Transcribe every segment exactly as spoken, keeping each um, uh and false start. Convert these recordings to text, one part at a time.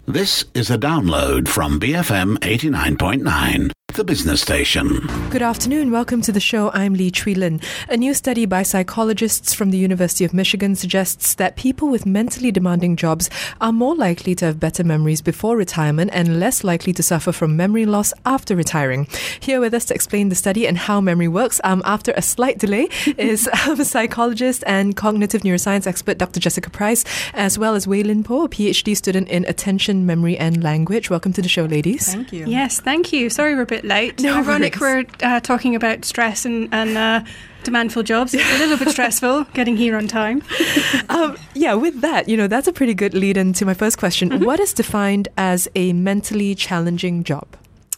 This is a download from B F M eighty-nine point nine, the business station. Good afternoon. Welcome to the show. I'm Lee Chui Lin. A new study by psychologists from the University of Michigan suggests that people with mentally demanding jobs are more likely to have better memories before retirement and less likely to suffer from memory loss after retiring. Here with us to explain the study and how memory works, um, after a slight delay, is um, psychologist and cognitive neuroscience expert Doctor Jessica Price, as well as Wei Lin Po, a PhD student in attention, memory and language. Welcome to the show, ladies. Thank you. Yes, thank you. Sorry we're a bit late. No Ironic worries. we're uh, talking about stress and, and uh, demandful jobs. It's a little bit stressful getting here on time. um, yeah, with that, you know, that's a pretty good lead into my first question. Mm-hmm. What is defined as a mentally challenging job?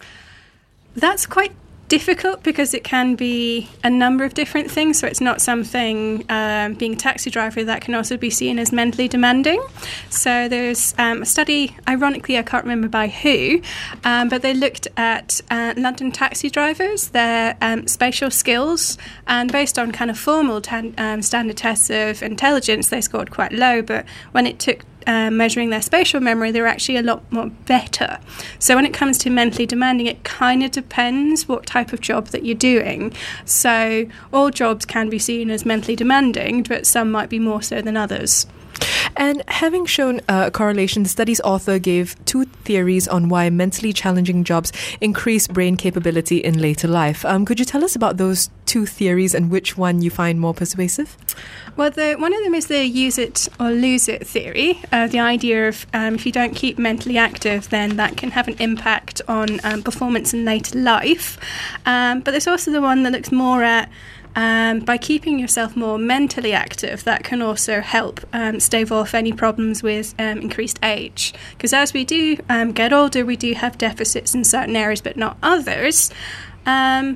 That's quite difficult because it can be a number of different things. So it's not something, um, being a taxi driver, that can also be seen as mentally demanding. So there's um, a study, ironically, I can't remember by who, um, but they looked at uh, London taxi drivers, their um, spatial skills, and based on kind of formal tan- um, standard tests of intelligence, they scored quite low. But when it took Uh, measuring their spatial memory, they're actually a lot more better. So when it comes to mentally demanding, it kind of depends what type of job that you're doing. So all jobs can be seen as mentally demanding, but some might be more so than others. And having shown a correlation, the study's author gave two theories on why mentally challenging jobs increase brain capability in later life. Um, could you tell us about those two theories and which one you find more persuasive? Well, the, one of them is the use it or lose it theory. Uh, the idea of um, if you don't keep mentally active, then that can have an impact on um, performance in later life. Um, but there's also the one that looks more at Um, by keeping yourself more mentally active, that can also help um, stave off any problems with um, increased age. Because as we do um, get older, we do have deficits in certain areas, but not others. Um,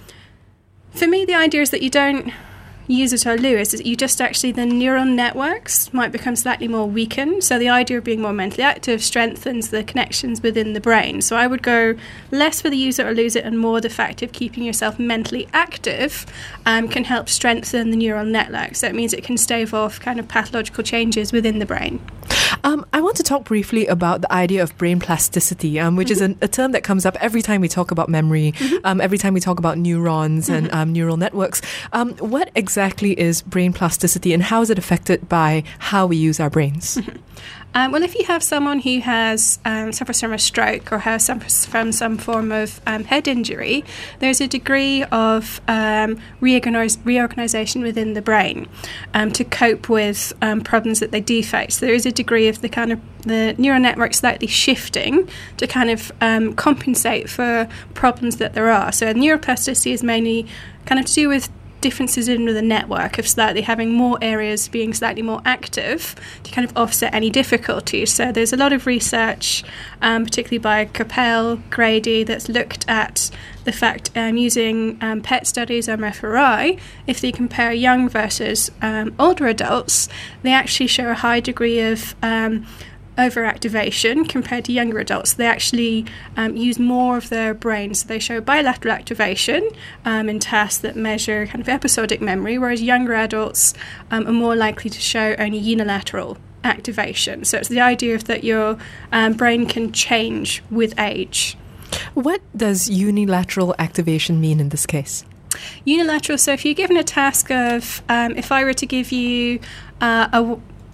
for me, the idea is that you don't use it or lose, is that you just actually, the neural networks might become slightly more weakened. So the idea of being more mentally active strengthens the connections within the brain. So I would go less for the use it or lose it and more the fact of keeping yourself mentally active um, can help strengthen the neural network. So it means it can stave off kind of pathological changes within the brain. Um, I want to talk briefly about the idea of brain plasticity, um, which mm-hmm. is a, a term that comes up every time we talk about memory, mm-hmm. um, every time we talk about neurons mm-hmm. and um, neural networks. Um, what exactly is brain plasticity and how is it affected by how we use our brains? Mm-hmm. Um, well, if you have someone who has um, suffers from a stroke or has suffers from some form of um, head injury, there's a degree of um, reorganize, reorganization within the brain um, to cope with um, problems that they do face. So there is a degree of the kind of the neural network slightly shifting to kind of um, compensate for problems that there are. So neuroplasticity is mainly kind of to do with differences in the network of slightly having more areas being slightly more active to kind of offset any difficulties. So there's a lot of research, um, particularly by Capel, Grady, that's looked at the fact um, using um, P E T studies, M F R I, if they compare young versus um, older adults, they actually show a high degree of um, overactivation compared to younger adults. They actually um, use more of their brain, so they show bilateral activation um, in tasks that measure kind of episodic memory, whereas younger adults um, are more likely to show only unilateral activation. So it's the idea of that your um, brain can change with age. What does unilateral activation mean in this case? Unilateral, so if you're given a task of, um, if I were to give you uh, a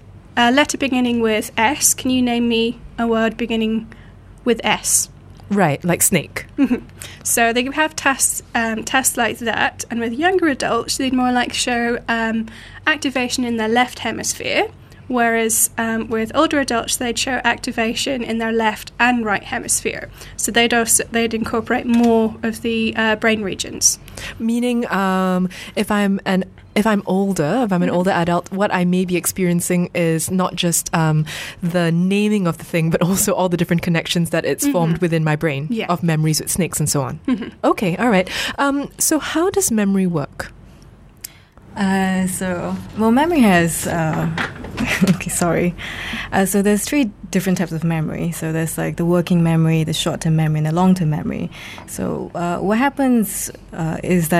A letter beginning with S, can you name me a word beginning with S? Right, like snake. Mm-hmm. So they have tests um, tests like that, and with younger adults, they'd more like show um, activation in their left hemisphere, whereas um, with older adults, they'd show activation in their left and right hemisphere. So they'd also they'd incorporate more of the uh, brain regions. Meaning, um, if I'm an If I'm older, if I'm an older adult, what I may be experiencing is not just um, the naming of the thing, but also all the different connections that it's mm-hmm. formed within my brain yeah. of memories with snakes and so on. Mm-hmm. Okay, all right. Um, so how does memory work? Uh, so, well, memory has, uh, okay, sorry. Uh, so there's three different types of memory. So there's like the working memory, the short-term memory, and the long-term memory. So uh, what happens uh, is that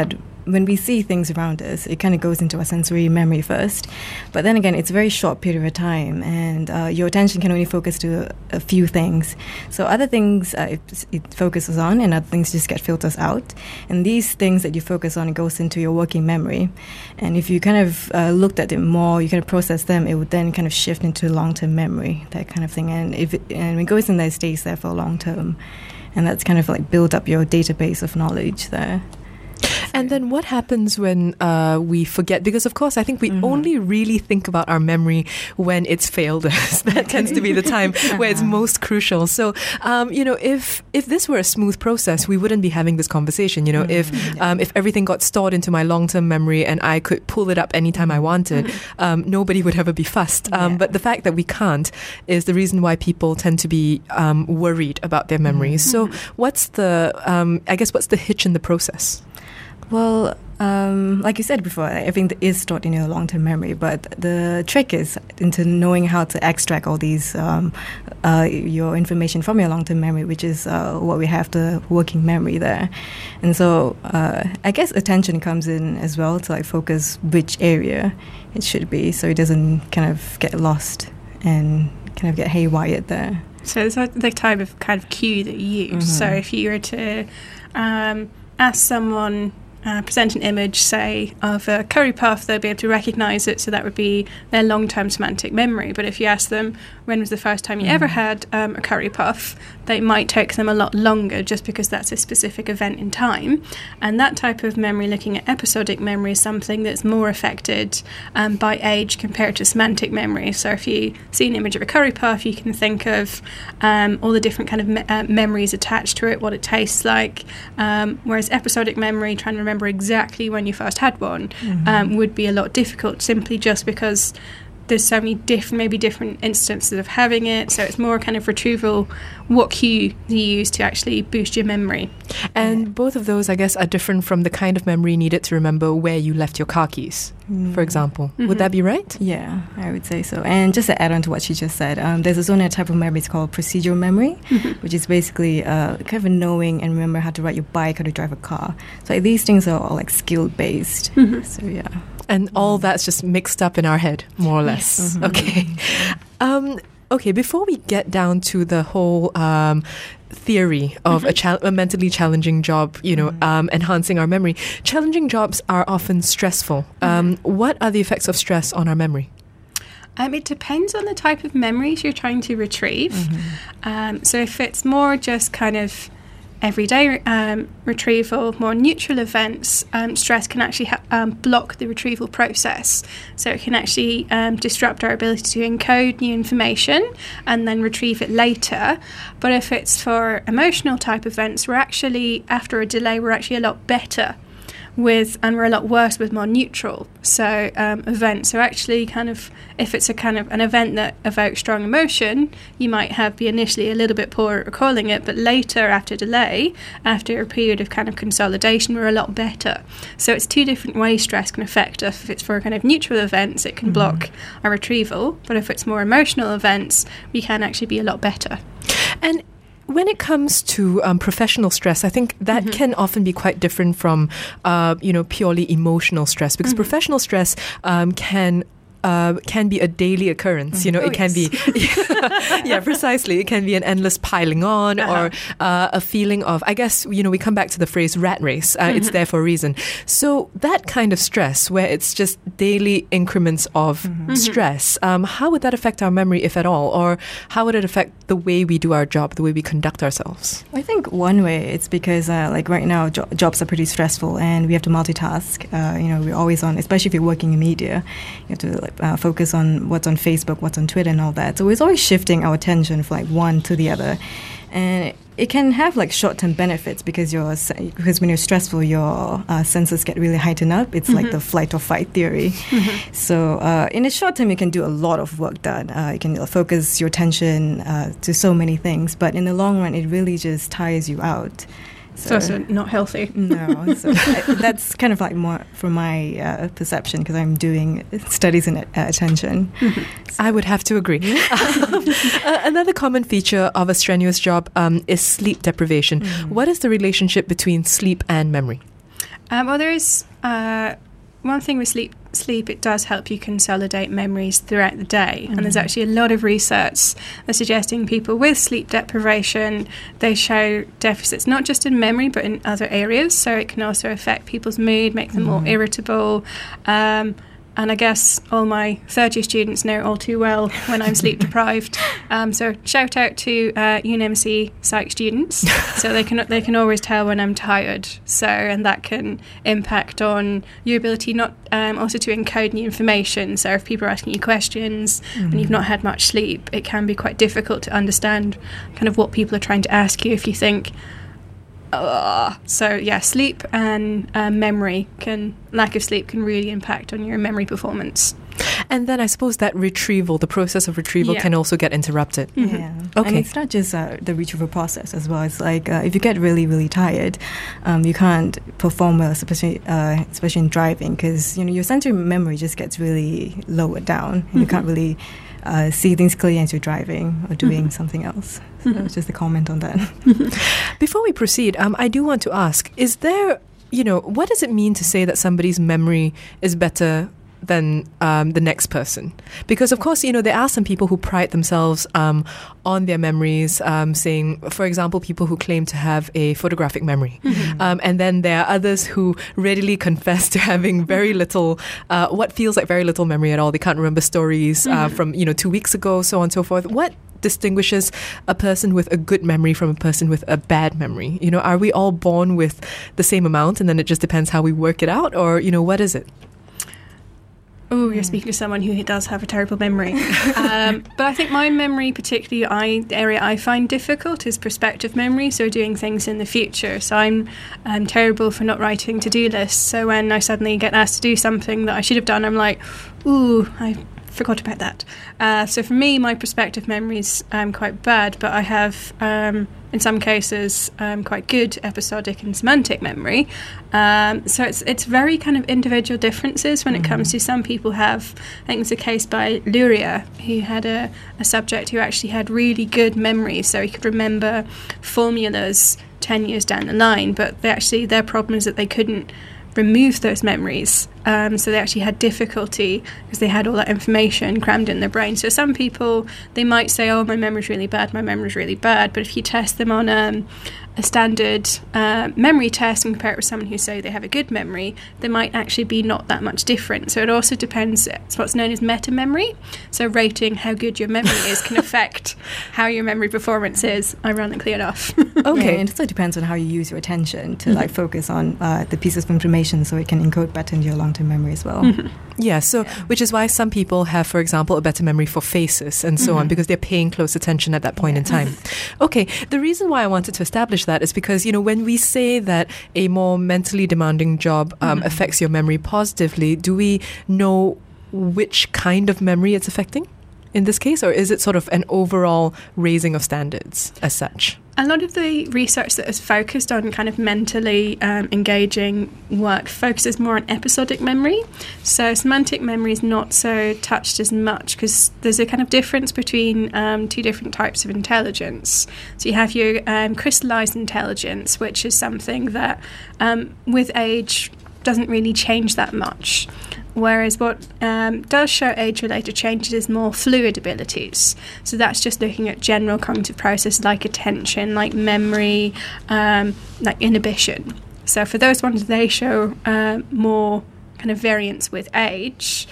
when we see things around us, it kind of goes into our sensory memory first. But then again, it's a very short period of time, and uh, your attention can only focus to a, a few things. So other things uh, it, it focuses on, and other things just get filters out. And these things that you focus on, it goes into your working memory. And if you kind of uh, looked at it more, you kind of process them, it would then kind of shift into long-term memory, that kind of thing. And if it, and it goes in there, it stays there for long term. And that's kind of like build up your database of knowledge there. And then what happens when uh, we forget? Because, of course, I think we mm-hmm. only really think about our memory when it's failed us. That tends to be the time uh-huh. where it's most crucial. So, um, you know, if if this were a smooth process, we wouldn't be having this conversation. You know, mm-hmm. if um, if everything got stored into my long-term memory and I could pull it up anytime I wanted, mm-hmm. um, nobody would ever be fussed. Um, yeah. But the fact that we can't is the reason why people tend to be um, worried about their memories. Mm-hmm. So what's the, um, I guess, what's the hitch in the process? Well, um, like you said before, everything is stored in your long-term memory, but the trick is into knowing how to extract all these, um, uh, your information from your long-term memory, which is uh, what we have, the working memory there. And so uh, I guess attention comes in as well to like focus which area it should be, so it doesn't kind of get lost and kind of get haywired there. So it's the type of kind of cue that you use. Mm-hmm. So if you were to um, ask someone... Uh, present an image, say, of a curry puff, they'll be able to recognise it, so that would be their long-term semantic memory. But if you ask them, when was the first time you mm. ever had um, a curry puff, they might take them a lot longer just because that's a specific event in time. And that type of memory, looking at episodic memory, is something that's more affected um, by age compared to semantic memory. So if you see an image of a curry puff, you can think of um, all the different kind of me- uh, memories attached to it, what it tastes like, um, whereas episodic memory, trying to remember remember exactly when you first had one mm-hmm. um, would be a lot difficult, simply just because there's so many different, maybe different instances of having it. So it's more kind of retrieval, what cue you use to actually boost your memory. And yeah. both of those, I guess, are different from the kind of memory needed to remember where you left your car keys, mm. for example. Mm-hmm. Would that be right? Yeah, I would say so. And just to add on to what she just said, um, there's also another type of memory, it's called procedural memory, mm-hmm. which is basically uh, kind of knowing and remember how to ride your bike, how to drive a car. So like, these things are all like skill-based. Mm-hmm. So yeah. And all that's just mixed up in our head, more or less. Yes. Mm-hmm. Okay. Um, okay, before we get down to the whole um, theory of mm-hmm. a, cha- a mentally challenging job, you know, mm-hmm. um, enhancing our memory, challenging jobs are often stressful. Um, mm-hmm. What are the effects of stress on our memory? Um, it depends on the type of memories you're trying to retrieve. Mm-hmm. Um, so if it's more just kind of everyday um, retrieval, more neutral events, um, stress can actually ha- um, block the retrieval process. So it can actually um, disrupt our ability to encode new information and then retrieve it later. But if it's for emotional type events, we're actually, after a delay, we're actually a lot better with, and we're a lot worse with more neutral so um, events. So actually kind of, if it's a kind of an event that evokes strong emotion, you might have be initially a little bit poor at recalling it, but later, after delay, after a period of kind of consolidation, we're a lot better. So it's two different ways stress can affect us. If it's for kind of neutral events, it can mm-hmm. block our retrieval, but if it's more emotional events, we can actually be a lot better. And when it comes to um, professional stress, I think that mm-hmm. can often be quite different from, uh, you know, purely emotional stress, because mm-hmm. professional stress um, can Uh, can be a daily occurrence. You know, oh, it can yes. be, yeah, precisely. It can be an endless piling on uh-huh. or uh, a feeling of, I guess, you know, we come back to the phrase rat race. Uh, mm-hmm. It's there for a reason. So that kind of stress, where it's just daily increments of mm-hmm. stress, um, how would that affect our memory, if at all? Or how would it affect the way we do our job, the way we conduct ourselves? I think one way it's because, uh, like right now, jo- jobs are pretty stressful and we have to multitask. Uh, you know, we're always on, especially if you're working in media, you have to like Uh, focus on what's on Facebook, what's on Twitter and all that. So it's always shifting our attention from like one to the other. And it can have like short-term benefits because you're because when you're stressful, your uh, senses get really heightened up. It's mm-hmm. like the flight or fight theory. Mm-hmm. So uh, in the short term, you can do a lot of work done. Uh, you can focus your attention uh, to so many things. But in the long run, it really just tires you out. So, so not healthy. No, so I, that's kind of like more from my uh, perception because I'm doing studies in uh, attention. Mm-hmm. So. I would have to agree. um, uh, another common feature of a strenuous job um, is sleep deprivation. Mm-hmm. What is the relationship between sleep and memory? Um, well, there is uh, one thing with sleep. Sleep, it does help you consolidate memories throughout the day. Mm-hmm. And there's actually a lot of research that's suggesting people with sleep deprivation, they show deficits not just in memory but in other areas. So it can also affect people's mood, make them mm-hmm. more irritable. Um, and I guess all my third year students know all too well when I'm sleep deprived. Um, so shout out to uh, U N M C psych students. So they can they can always tell when I'm tired. So and that can impact on your ability not um, also to encode new information. So if people are asking you questions mm-hmm. and you've not had much sleep, it can be quite difficult to understand kind of what people are trying to ask you if you think. Uh, so yeah, sleep and uh, memory can lack of sleep can really impact on your memory performance. And then I suppose that retrieval, the process of retrieval, yeah. can also get interrupted. Mm-hmm. Yeah. Okay. And it's not just uh, the retrieval process as well. It's like uh, if you get really, really tired, um, you can't perform well, especially uh, especially in driving, because you know your sensory memory just gets really lowered down. And mm-hmm. You can't really uh, see things clearly as you're driving or doing mm-hmm. something else. So mm-hmm. just a comment on that. Before we proceed, um, I do want to ask: is there, you know, what does it mean to say that somebody's memory is better than um, the next person? Because of course, you know, there are some people who pride themselves um, on their memories, um, saying, for example, people who claim to have a photographic memory. Mm-hmm. Um, and then there are others who readily confess to having very little, uh, what feels like very little memory at all. They can't remember stories mm-hmm. uh, from, you know, two weeks ago, so on and so forth. What distinguishes a person with a good memory from a person with a bad memory? You know, are we all born with the same amount and then it just depends how we work it out? Or, you know, what is it? Oh, you're speaking to someone who does have a terrible memory. um, but I think my memory, particularly I, the area I find difficult, is prospective memory, so doing things in the future. So I'm um, terrible for not writing to-do lists. So when I suddenly get asked to do something that I should have done, I'm like, ooh, I forgot about that. Uh, so for me, my prospective memory is um, quite bad, but I have, um, in some cases, um, quite good episodic and semantic memory. Um, so it's it's very kind of individual differences when mm-hmm. it comes to some people have, I think it's a case by Luria, who had a, a subject who actually had really good memory, so he could remember formulas ten years down the line, but they actually their problem is that they couldn't remove those memories. Um, so they actually had difficulty because they had all that information crammed in their brain. So some people, they might say, oh, my memory's really bad, my memory's really bad. But if you test them on um, a standard uh, memory test and compare it with someone who say they have a good memory, they might actually be not that much different. So it also depends, it's what's known as meta-memory. So rating how good your memory is can affect how your memory performance is, ironically enough. Okay. Yeah, and it also depends on how you use your attention to mm-hmm. like focus on uh, the pieces of information so it can encode better into your long-term memory as well. Mm-hmm. Yeah, so yeah. which is why some people have, for example, a better memory for faces and so mm-hmm. on, because they're paying close attention at that point yeah. in time. Okay, the reason why I wanted to establish that is because, you know, when we say that a more mentally demanding job um, mm-hmm. affects your memory positively, do we know which kind of memory it's affecting in this case, or is it sort of an overall raising of standards as such? A lot of the research that is focused on kind of mentally um, engaging work focuses more on episodic memory. So semantic memory is not so touched as much because there's a kind of difference between um, two different types of intelligence. So you have your um, crystallized intelligence, which is something that um, with age doesn't really change that much. Whereas what um, does show age-related changes is more fluid abilities. So that's just looking at general cognitive processes like attention, like memory, um, like inhibition. So for those ones, they show uh, more kind of variance with age.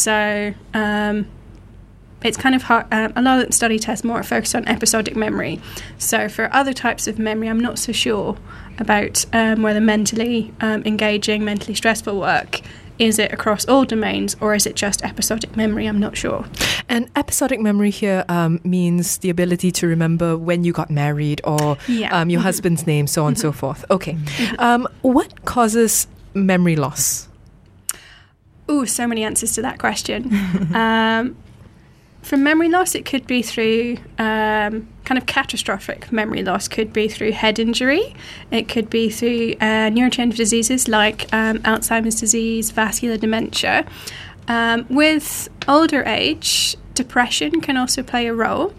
So um, it's kind of hard. Um, a lot of the study tests more focused on episodic memory. So for other types of memory, I'm not so sure about um, whether mentally um, engaging, mentally stressful work, is it across all domains or is it just episodic memory? I'm not sure. And episodic memory here um, means the ability to remember when you got married or yeah. um, your mm-hmm. husband's name, so on and mm-hmm. so forth. Okay. Mm-hmm. Um, what causes memory loss? Ooh, so many answers to that question. um, for memory loss, it could be through um, kind of catastrophic memory loss, could be through head injury, it could be through uh, neurodegenerative diseases like um, Alzheimer's disease, vascular dementia. Um, with older age, depression can also play a role.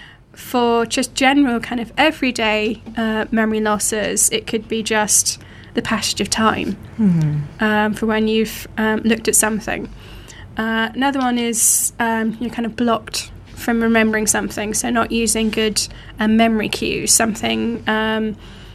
For just general kind of everyday uh, memory losses, it could be just the passage of time Mm-hmm. um, for when you've um, looked at something. Uh, another one is um, you're kind of blocked from remembering something, so not using good um, memory cues, something um,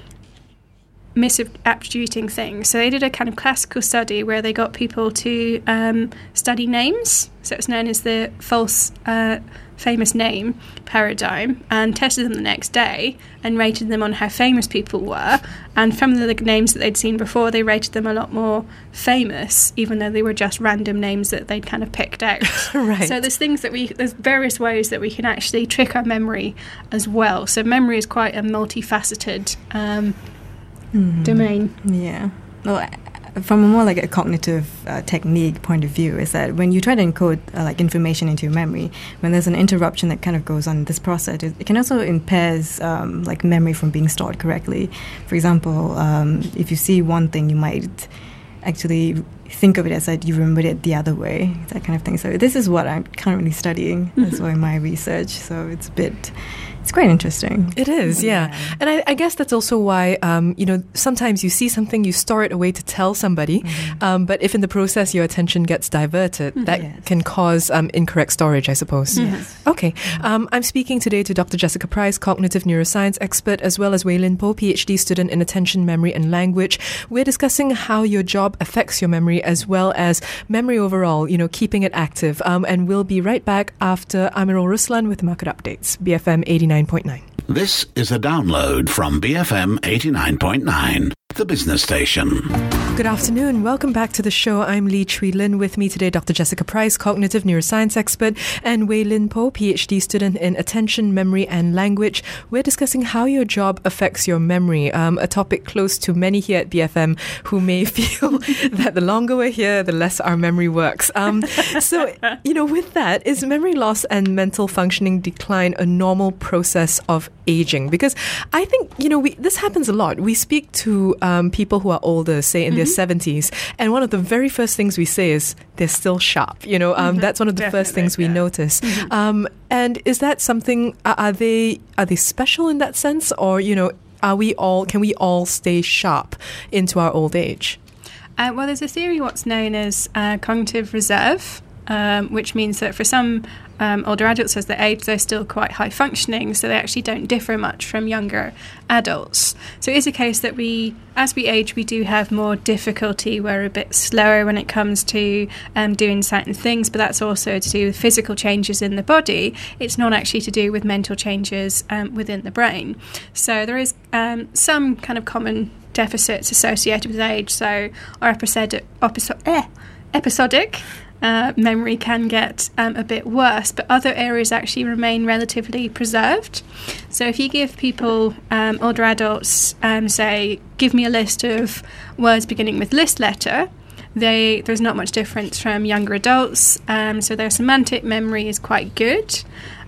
misattributing things. So they did a kind of classical study where they got people to um, study names, so it's known as the false uh, famous name paradigm, and tested them the next day and rated them on how famous people were. And from the names that they'd seen before, they rated them a lot more famous, even though they were just random names that they'd kind of picked out. Right. So there's things that we, there's various ways that we can actually trick our memory as well. So memory is quite a multifaceted um, Mm-hmm. domain. Yeah. Well, I- from a more like a cognitive uh, technique point of view, is that when you try to encode uh, like information into your memory, when there's an interruption that kind of goes on in this process, it, it can also impairs um, like memory from being stored correctly. For example, um, if you see one thing, you might actually think of it as that you remembered it the other way, that kind of thing. So this is what I'm currently studying Mm-hmm. as well in my research. So it's a bit, it's quite interesting. It is, yeah. Yeah. And I, I guess that's also why, um, you know, sometimes you see something, you store it away to tell somebody, Mm-hmm. um, but if in the process your attention gets diverted, that Yes. can cause um, incorrect storage, I suppose. Yes. Okay. Um, I'm speaking today to Doctor Jessica Price, cognitive neuroscience expert, as well as Wei Lin Po, PhD student in attention, memory and language. We're discussing how your job affects your memory as well as memory overall, you know, keeping it active. Um, and we'll be right back after Amirul Ruslan with market updates, B F M eighty-nine point nine. This is a download from B F M eighty-nine point nine, the business station. Good afternoon. Welcome back to the show. I'm Lee Chui Lin. With me today, Doctor Jessica Price, cognitive neuroscience expert, and Wei Lin Po, PhD student in attention, memory and language. We're discussing how your job affects your memory, um, a topic close to many here at B F M who may feel that the longer we're here, the less our memory works. Um, so, you know, with that, is memory loss and mental functioning decline a normal process of aging? Because I think, you know, we, this happens a lot. We speak to um, people who are older, say in their seventies, and one of the very first things we say is they're still sharp. You know, um, Mhm. that's one of the Definitely, first things we yeah. notice. Um, and is that something? Are, are they are they special in that sense, or you know, are we all? Can we all stay sharp into our old age? Uh, well, there's a theory what's known as uh, cognitive reserve, um, which means that for some um, older adults as they age, they're still quite high functioning, so they actually don't differ much from younger adults. So it is a case that we, as we age, we do have more difficulty. We're a bit slower when it comes to um, doing certain things, but that's also to do with physical changes in the body. It's not actually to do with mental changes um, within the brain. So there is um, some kind of common deficits associated with age. So our episodic, episodic, eh, episodic uh, memory can get um, a bit worse, but other areas actually remain relatively preserved. So if you give people, um, older adults, um, say, give me a list of words beginning with list letter, they there's not much difference from younger adults. Um, so their semantic memory is quite good.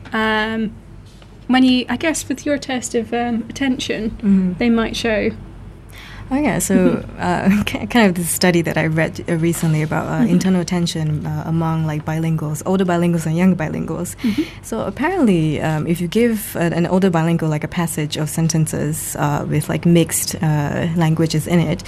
Um, when you, I guess, with your test of um, attention, Mm-hmm. they might show. Oh yeah, so uh, k- kind of this study that I read uh, recently about uh, internal attention uh, among like bilinguals, older bilinguals and younger bilinguals. So apparently, um, if you give an, an older bilingual like a passage of sentences uh, with like mixed uh, languages in it,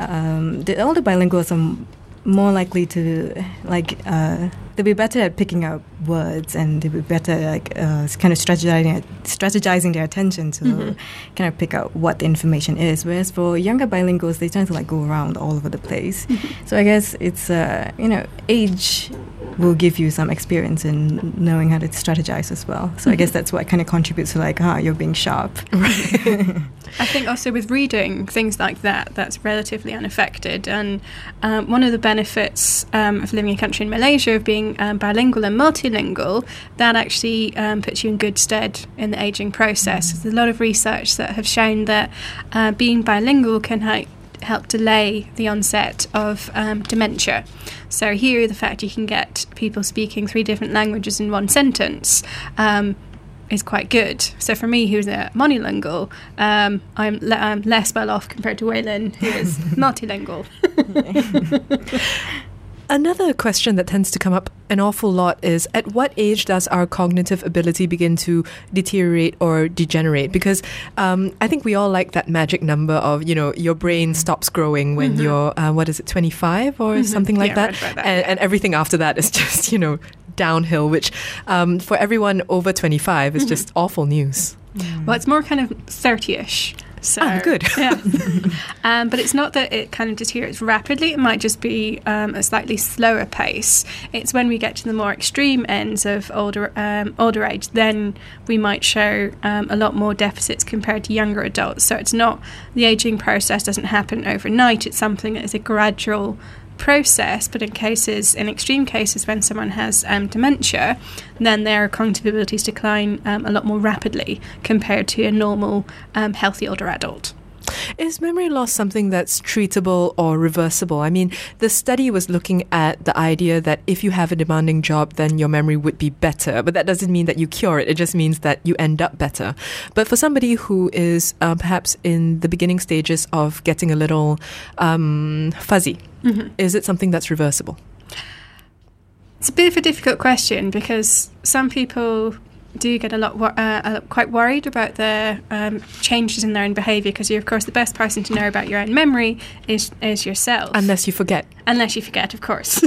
um, the older bilinguals are m- more likely to like uh, they'll be better at picking up words, and they'll be better like uh, kind of strategizing strategizing their attention to Mhm. kind of pick out what the information is. Whereas for younger bilinguals, they tend to like go around all over the place. So I guess it's uh, you know age will give you some experience in knowing how to strategize as well. So I guess that's what kind of contributes to like, ah, you're being sharp. I think also with reading, things like that, that's relatively unaffected. And um, one of the benefits um, of living in a country in Malaysia, of being um, bilingual and multilingual, that actually um, puts you in good stead in the ageing process. There's a lot of research that have shown that uh, being bilingual can ha- help delay the onset of um, dementia. So here, the fact you can get people speaking three different languages in one sentence um, is quite good. So for me, who's a monolingual, um, I'm, le- I'm less well off compared to Wei Lin, who is multilingual. Another question that tends to come up an awful lot is, at what age does our cognitive ability begin to deteriorate or degenerate? Because um, I think we all like that magic number of, you know, your brain stops growing when mm-hmm. you're, uh, what is it, twenty-five or mm-hmm. something like yeah, that? Right that and, yeah. and everything after that is just, you know, downhill, which um, for everyone over twenty-five is mm-hmm. just awful news. Mm. Well, it's more kind of thirty-ish. So, ah, good. Yeah. um, but it's not that it kind of deteriorates rapidly. It might just be um, a slightly slower pace. It's when we get to the more extreme ends of older um, older age, then we might show um, a lot more deficits compared to younger adults. So it's not, the aging process doesn't happen overnight. It's something that is a gradual process, but in cases, in extreme cases, when someone has um, dementia, then their cognitive abilities decline um, a lot more rapidly compared to a normal, um, healthy older adult. Is memory loss something that's treatable or reversible? I mean, the study was looking at the idea that if you have a demanding job, then your memory would be better. But that doesn't mean that you cure it. It just means that you end up better. But for somebody who is uh, perhaps in the beginning stages of getting a little um, fuzzy, mm-hmm. is it something that's reversible? It's a bit of a difficult question, because some people do get a lot wor- uh, uh, quite worried about the um, changes in their own behaviour, because you're, of course, the best person to know about your own memory is is yourself. Unless you forget. Unless you forget, of course.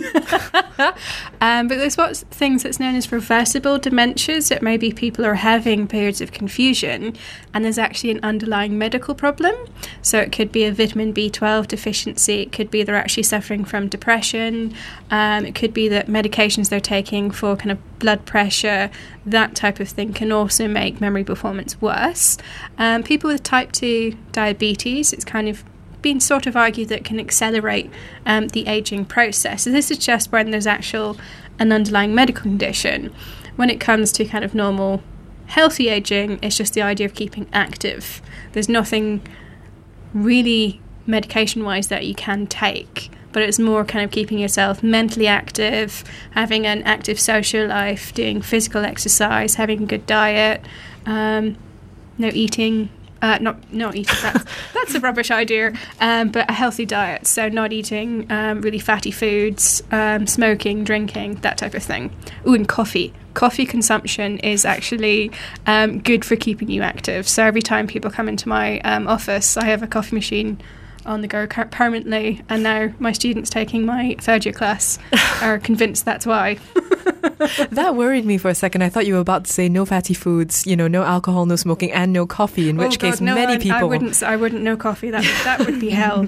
um, but there's what things that's known as reversible dementias, that maybe people are having periods of confusion and there's actually an underlying medical problem. So it could be a vitamin B twelve deficiency, it could be they're actually suffering from depression, um, it could be that medications they're taking for kind of blood pressure, that type of thing can also make memory performance worse. Um, people with type two diabetes, it's kind of been sort of argued that can accelerate um, the ageing process. So this is just when there's actual an underlying medical condition. When it comes to kind of normal healthy ageing, it's just the idea of keeping active. There's nothing really medication-wise that you can take, but it's more kind of keeping yourself mentally active, having an active social life, doing physical exercise, having a good diet, um, no eating, uh, not not eating, that's, that's a rubbish idea, um, but a healthy diet, so not eating um, really fatty foods, um, smoking, drinking, that type of thing. Ooh, and coffee. Coffee consumption is actually um, good for keeping you active. So every time people come into my um, office, I have a coffee machine on the go permanently, and now my students taking my third year class are convinced that's why. That worried me for a second. I thought you were about to say no fatty foods, you know, no alcohol, no smoking, and no coffee, in which oh God, case no, many I, people... I wouldn't, I wouldn't no coffee. That would, that would be hell.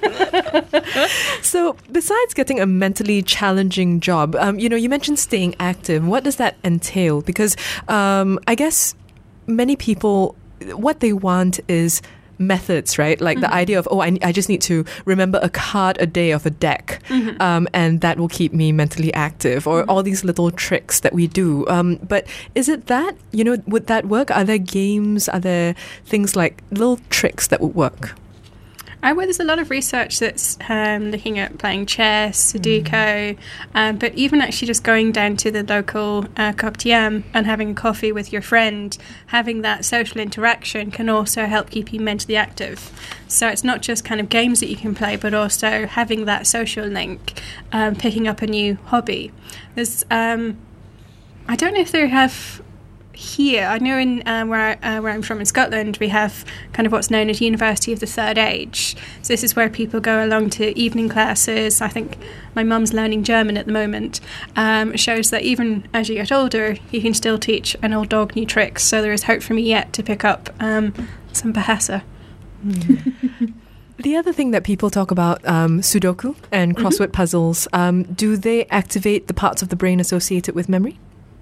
So besides getting a mentally challenging job, um, you know, you mentioned staying active. What does that entail? Because um, I guess many people, what they want is methods, right? Like mm-hmm. the idea of, oh, I, I just need to remember a card a day of a deck, mm-hmm. um, and that will keep me mentally active, or mm-hmm. all these little tricks that we do. Um, but is it that, you know, would that work? Are there games? Are there things like little tricks that would work? I well, there's a lot of research that's um, looking at playing chess, Sudoku, mm. um, but even actually just going down to the local uh, kopitiam and having a coffee with your friend, having that social interaction can also help keep you mentally active. So it's not just kind of games that you can play, but also having that social link, um, picking up a new hobby. There's, um, I don't know if they have... Here, I know in uh, where uh, where I'm from in Scotland, we have kind of what's known as University of the Third Age. So this is where people go along to evening classes. I think my mum's learning German at the moment. Um, it shows that even as you get older, you can still teach an old dog new tricks. So there is hope for me yet to pick up um, some Bahasa. Mm. The other thing that people talk about, um, Sudoku and crossword mm-hmm. puzzles, um, do they activate the parts of the brain associated with memory?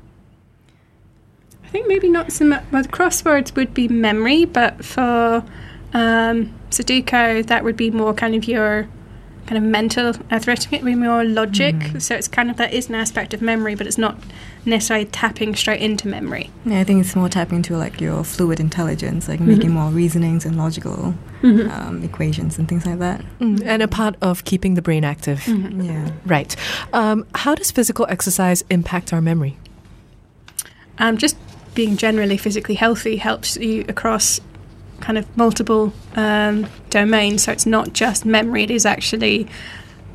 I think maybe not so much. Well, the crosswords would be memory, but for um, Sudoku, that would be more kind of your kind of mental arithmetic. It would be more logic. Mm. So it's kind of, that is an aspect of memory, but it's not necessarily tapping straight into memory. Yeah, I think it's more tapping into like your fluid intelligence, like mm-hmm. making more reasonings and logical mm-hmm. um, equations and things like that. Mm. And a part of keeping the brain active. Mm-hmm. Yeah. Right. Um, how does physical exercise impact our memory? Um, just being generally physically healthy helps you across kind of multiple um, domains. So it's not just memory, it is actually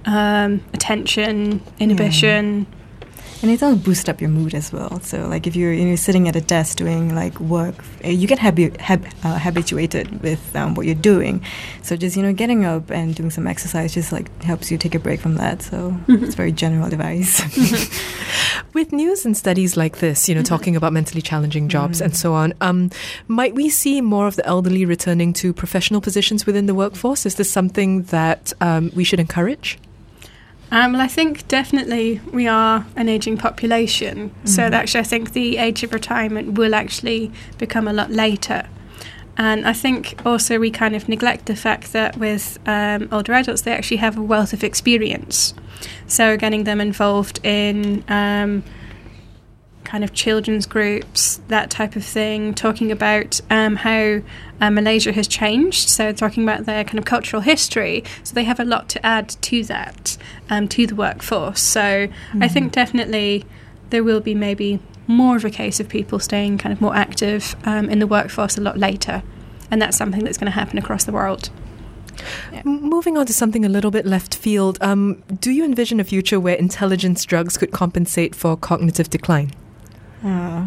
um, attention, inhibition. Yeah. And it does boost up your mood as well. So, like, if you're you know sitting at a desk doing like work, you get habi- hab- uh, habituated with um, what you're doing. So, just you know, getting up and doing some exercise just like helps you take a break from that. So, mm-hmm. it's very general advice. With news and studies like this, you know, mm-hmm. talking about mentally challenging jobs mm-hmm. and so on, um, might we see more of the elderly returning to professional positions within the workforce? Is this something that um, we should encourage? Um, well, I think definitely we are an ageing population, mm-hmm. so that actually I think the age of retirement will actually become a lot later. And I think also we kind of neglect the fact that with um, older adults, they actually have a wealth of experience. So getting them involved in um, kind of children's groups, that type of thing, talking about um, how uh, Malaysia has changed, so talking about their kind of cultural history, so they have a lot to add to that, um, to the workforce. So mm-hmm. I think definitely there will be maybe more of a case of people staying kind of more active um, in the workforce a lot later, and that's something that's going to happen across the world. Yeah. Moving on to something a little bit left field, um, do you envision a future where intelligence drugs could compensate for cognitive decline? Oh.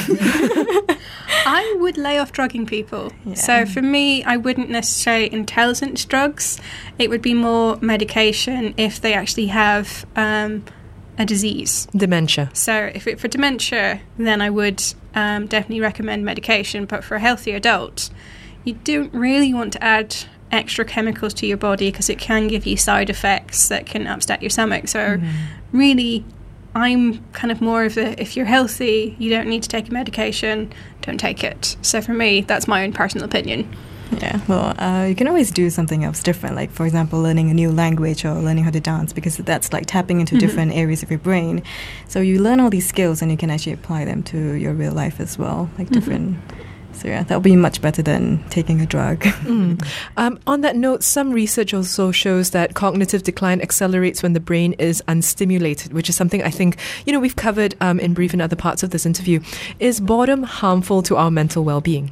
I would lay off drugging people. Yeah. So for me, I wouldn't necessarily intelligence drugs. It would be more medication if they actually have um, a disease. Dementia. So if it for dementia, then I would um, definitely recommend medication. But for a healthy adult, you don't really want to add extra chemicals to your body because it can give you side effects that can upset your stomach. So mm-hmm. really, I'm kind of more of a, if you're healthy, you don't need to take a medication, don't take it. So for me, that's my own personal opinion. Yeah, well, uh, you can always do something else different, like, for example, learning a new language or learning how to dance, because that's like tapping into mm-hmm. different areas of your brain. So you learn all these skills and you can actually apply them to your real life as well, like different... Mm-hmm. So yeah, that would be much better than taking a drug. Mm. Um, on that note, some research also shows that cognitive decline accelerates when the brain is unstimulated, which is something I think, you know, we've covered um, in brief in other parts of this interview. Is boredom harmful to our mental well-being?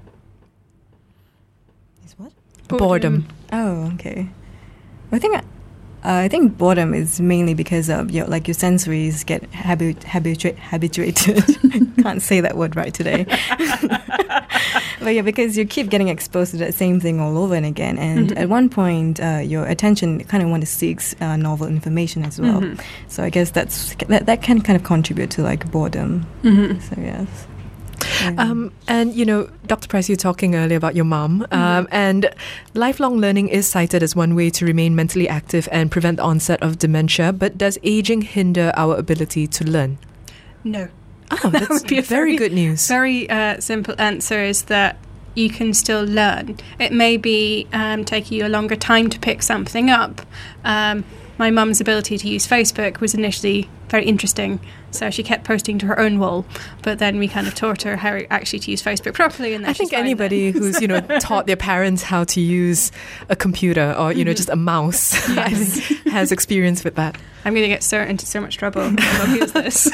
Is what? Boredom. Oh, okay. I think... Uh, I think boredom is mainly because of your like your sensories get habi- habitua- habituated. Can't say that word right today. But yeah, because you keep getting exposed to that same thing all over and again, and mm-hmm. at one point, uh, your attention kind of want to seek uh, novel information as well. Mm-hmm. So I guess that's that, that can kind of contribute to like boredom. Mm-hmm. So yes. Yeah. Um, and, you know, Doctor Price, you were talking earlier about your mom, um, mm-hmm. and lifelong learning is cited as one way to remain mentally active and prevent the onset of dementia, but does aging hinder our ability to learn? No. Oh, that's would be a very, very good news. Very uh, simple answer is that you can still learn. It may be um, taking you a longer time to pick something up. Um, my mum's ability to use Facebook was initially very interesting, so she kept posting to her own wall, but then we kind of taught her how actually to use Facebook properly. And I think anybody who's, you know, taught their parents how to use a computer or, you know, just a mouse I think has experience with that. I'm going to get so into so much trouble when I use this.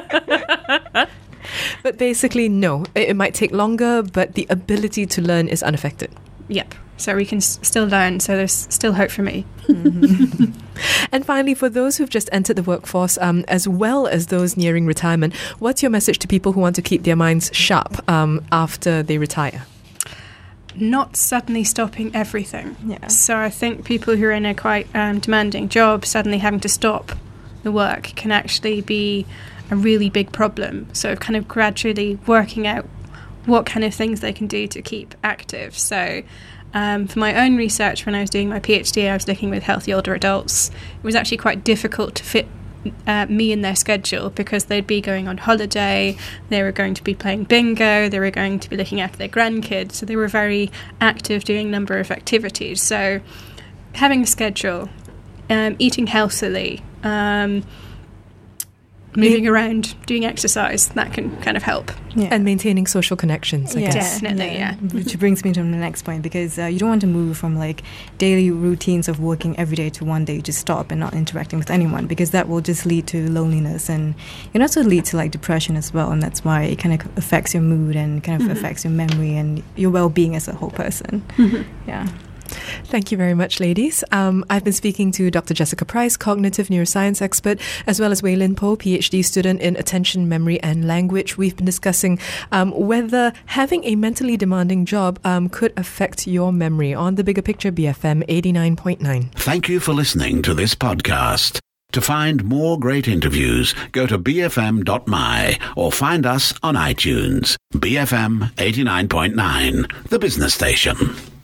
But basically, no. It, it might take longer, but the ability to learn is unaffected. Yep. So we can s- still learn, so there's still hope for me. Mm-hmm. And finally, for those who've just entered the workforce, um, as well as those nearing retirement, what's your message to people who want to keep their minds sharp um, after they retire? Not suddenly stopping everything. Yeah. So I think people who are in a quite um, demanding job, suddenly having to stop the work can actually be a really big problem. So kind of gradually working out what kind of things they can do to keep active. So um, for my own research, when I was doing my PhD, I was looking with healthy older adults. It was actually quite difficult to fit uh, me in their schedule because they'd be going on holiday, they were going to be playing bingo, they were going to be looking after their grandkids. So they were very active doing a number of activities. So having a schedule, um, eating healthily, um, moving around, doing exercise, that can kind of help. Yeah. And maintaining social connections, I yeah. guess. Definitely, yeah. yeah. Which brings me to the next point, because uh, you don't want to move from like daily routines of working every day to one day you just stop and not interacting with anyone, because that will just lead to loneliness, and it can also lead to like depression as well, and that's why it kind of affects your mood and kind of mm-hmm. affects your memory and your well-being as a whole person. Mm-hmm. Yeah. Thank you very much, ladies. Um, I've been speaking to Doctor Jessica Price, cognitive neuroscience expert, as well as Wei Lin Po, PhD student in attention, memory and language. We've been discussing um, whether having a mentally demanding job um, could affect your memory on The Bigger Picture, B F M eighty-nine point nine. Thank you for listening to this podcast. To find more great interviews, go to b f m dot m y or find us on iTunes. B F M eighty-nine point nine, the business station.